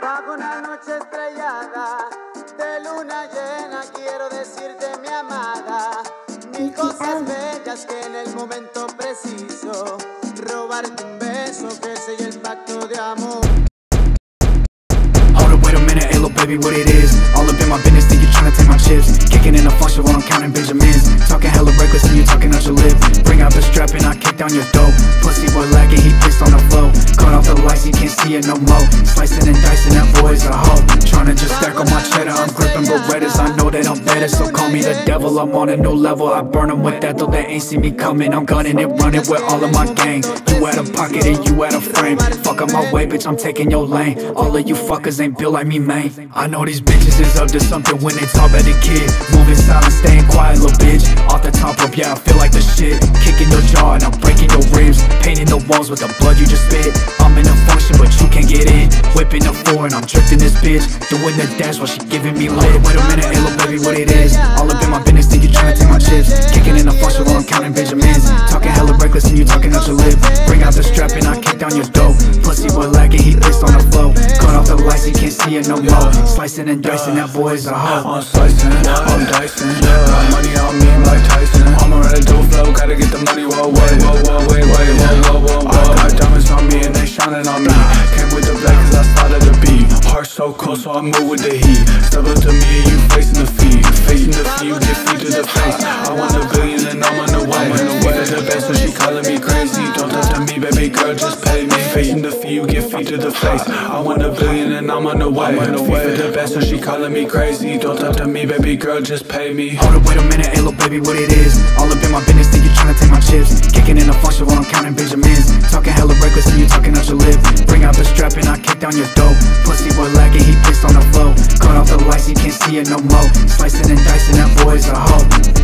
Bajo una noche estrellada de luna llena quiero decirte mi amada mil cosas bellas que en el momento preciso robarte un beso que selle el pacto de amor. Hold up, wait a minute, hey little baby, what it is? All up in my business, think you tryna take my chips. Kicking in a function while I'm counting Benjamins. Talking hella reckless and you talking out your lip. Bring out the strap and I kick down your dope. Pussy boy lagging, he pissed on the flow. Cut off the lights, you can't see it no more. Slicing and dicing, that boy's a hoe. Tryna just stack on my cheddar, I'm gripping Berettas. I know that I'm better, so call me the devil. I'm on a new level, I burn them with that, though they ain't see me coming. I'm gunning it, running with all of my gang. You out of pocket and you out of frame. Fuck up my way, bitch, I'm taking your lane. All of you fuckers ain't built like me, man. I know these bitches is up to something when they talk about the kid. Moving silent, staying quiet, little bitch. Off the top rope, yeah, I feel like the shit. Kicking your jaw and I'm breaking your ribs. Painting the walls with the blood you just spit. I'm in a function, but you can't get in. Whipping the floor and I'm drifting this bitch. Doing the dash while she giving me lip. Wait a minute, hey little baby, what it is? All up in my business, think you tryna take my chips. Kicking in a function while I'm counting Benjamins. Talking hella reckless and you talking out your lip. Bring out the strap and I kick down your dope. Pussy boy lagging, he pissed on the flow. Cut off the lights, you can't see it no more. Slicing and dicing, that boy's a hoe. I'm slicing, I'm dicing. Got money on me, Mike Tyson. I'm ready to flow, gotta get the money. Whoa, wait, whoa, whoa, wait, wait, whoa, whoa, whoa. I got diamonds on me and they shining on me. Came with the black cause I started the beat. Heart so cold, so I move with the heat. Step up to me and you facing the feet. Facing the feet, you get feet to the face. I want a billion and I'm on the way. Give her the best, so she calling me crazy. Don't talk to me, baby girl, just pay me. Facing the feet, you get feet to the face. I want a billion and I'm on the way. Give her the best, so she calling me crazy. Don't talk to me, baby girl, just pay me. Hold up, wait a minute, hey little baby, what it is? All up in my business, think you tryna take my chips. Kicking in a function while I'm counting Benjamins. Talking hella reckless and you talking out your lip. Bring out the strap and I kick down your dope. Pussy boy lagging, he pissed on the flow. Cut off the lights, you can't see it no more. Slicing and dicing, that boy's a hoe.